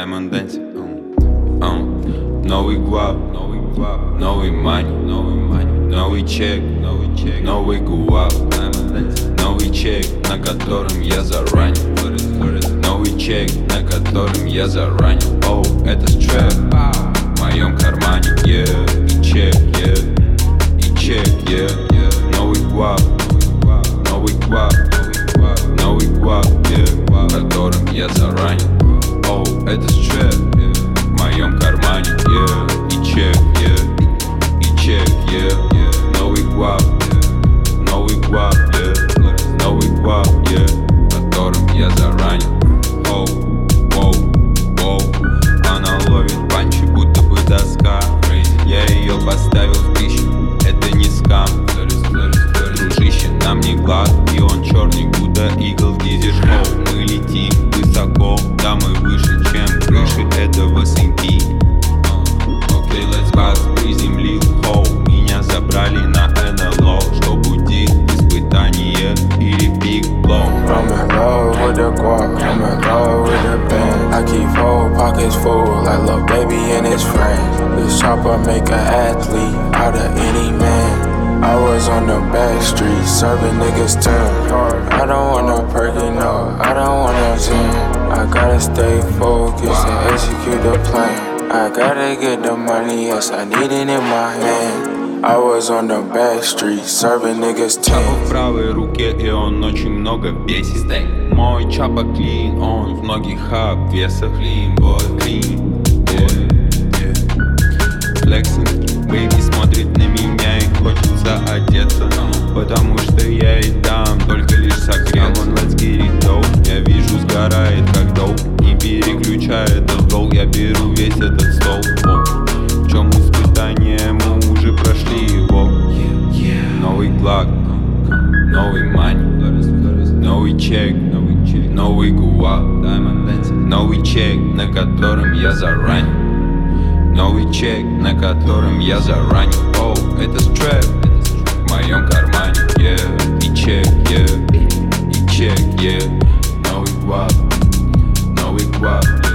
Diamond Dance. Новый гвап, новый мани, новый чек, новый гуап, новый чек, на котором я заранил, новый чек, на котором я заранил. Оу, это стрэп в моем кармане, yeah. И чек, yeah. И чек, yeah. Новый гвап, новый гвап, новый гвап, yeah. В котором я заранил. Оу, это стрэп в моем кармане, yeah. И чек, yeah. И чек, yeah. Новый гвап, новый гвап, yeah. Новый гвап, yeah. В котором я заранил. Оу, воу, воу. Она ловит панчи, будто бы доска. Я ее поставил в пищу, это не скам. Дружище, нам не глаз, и он черный, будто игл в дизель. Оу, мы летим высоко, да мы выше, чем крыши этого СМП. Окей, let's pass, приземлил хоу. Меня забрали на НЛО, что будет испытание или big blow. I'm in love with the guap, I'm in love with the band. I keep whole pockets full like Lil Baby and his friends. This chopper make an athlete out of any man. I was on the back street serving niggas 10. I don't want no perky, no, I don't want no Zen. I gotta stay focused and execute the plan. I gotta get the money, yes, I need it in my hand. I was on the back street serving niggas 10. Чапа в правой руке, и он очень много весит. Мой чапа клин, он в многих обвесах. Clean boy, clean, yeah, yeah. Flexing, baby смотрит на меня и хочется одеться, потому что я и дам только лишь согреться. Come on, let's get it dope. Я вижу, сгорает как доп. Не переключай этот гол, я беру весь этот стол. В чем испытание, мы уже прошли его. Новый глак, новый мани, новый чек, новый гуап, новый чек, на котором я заранил, новый чек, на котором я заранил. Оу, это стрэп в моем кармане, yeah. И чек, yeah. И чек, yeah. Новый гуап, новый гуап.